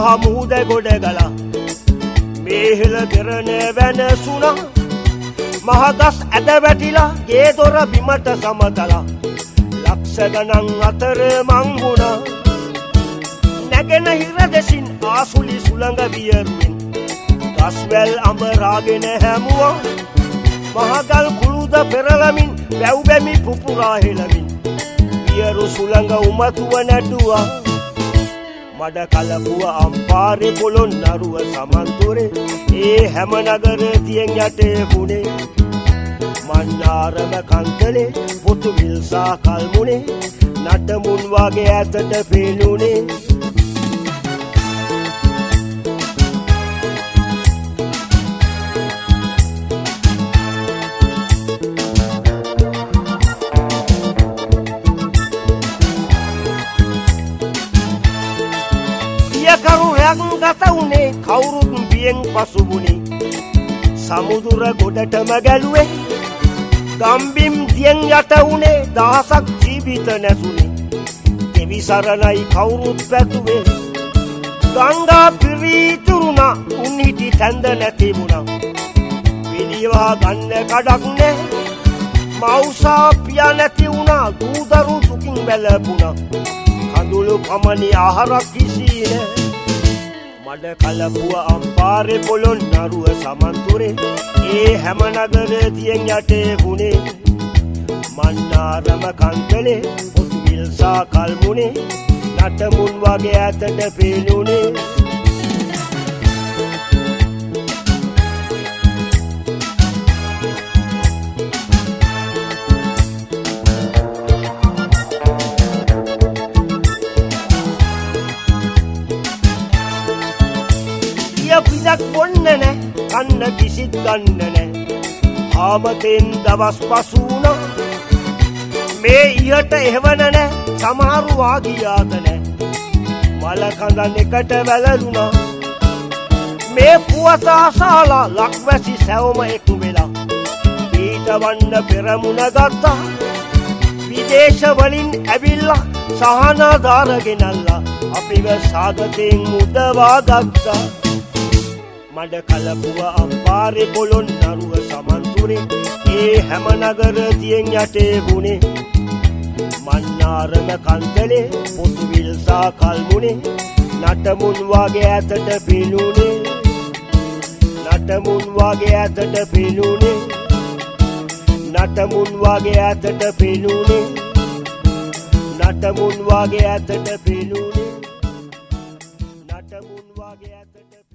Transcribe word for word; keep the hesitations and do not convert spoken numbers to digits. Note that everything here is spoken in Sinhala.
මහ මුහුද ගොඩ ගලා මේහෙල දෙරණ වෙනසුණා මහගස් ඇද වැටිලා ගේ දොර බිමට සමතලා ලක්ෂ ගණන් අතර මං වුණා නැගෙන හිර දෙසින් ආසුලි සුළඟ වියරුවෙන් ගස්වැල් අඹ රාගෙන හැමුවා මහගල් කුළුද පෙරළමින් වැව් බැමි පුපුරා හෙළමින් වියරු සුළඟ උමතුව නැටුවා මඩ කලපුව අම්පාරේ පොළොන්නරුව සමන්තුරේ ඒ හැම නගර තියෙන් යටේ වුණේ මන්නාරම කන්තලේ පොතුවිල්සා කල්මුණේ නටමුන් වගේ ඇතට පේනුනේ කරුණක් ගත උනේ කවුරුත් බියෙන් පසුබුනේ සමුදුර ගොඩටම ගැලුවේ ගම්බිම් දියෙන් යට උනේ දහසක් ජීවිත නැසුනේ දෙවි සරණයි කවුරුත් පැතුවේ ගංගා පිරිතුරුණා උන් හිටි තැන්ද නැතිමුණා පිළිවා ගන්න කඩක් නෑ මවුසා පියා නැති වුණා දූදරු දුකින් වැළපුණා කඳුළු පමණි ආහාරක් කිසි නෑ මඩ කලපුව අම්පාරේ පොළොන්නරුව සමන්තුරේ ඒ හැම නගර තියෙන් යටේ වුණේ මන්නාරම කන්තලේ පොතුවිල්සා කල්මුණේ නටමුන් වගේ ඇතට පේනුනේ පිටක් බොන්න නෑ කන්න කිසිත් ගන්න නෑ ආමතෙන් දවස් පසු වුණා මේ ඉහට එහෙවන නෑ සමහරු වාගියාත නෑ මල කඳන් එකට වැළලුණා මේ පුවත අසාලා ලක්වැසි සැවම එක් වෙලා ඊට වන්න පෙරමුණ ගත්තා විදේශ වලින් ඇවිල්ලා සහනාධාර ගෙනල්ලා අපිව සාගතෙන් මුදවා ගත්තා මඩ කලපුව අම්පාරේ පොළොන්නරුව සමන්තුරේ ඒ හැම නගර තියෙන් යටේ වුණේ මන්නාරම කන්තලේ පොතුවිල්සා කල්මුණේ නටමුන් වගේ ඇතට පේනුනේ නටමුන් වගේ ඇතට පේනුනේ නටමුන් වගේ ඇතට පේනුනේ නටමුන් වගේ ඇතට පේනුනේ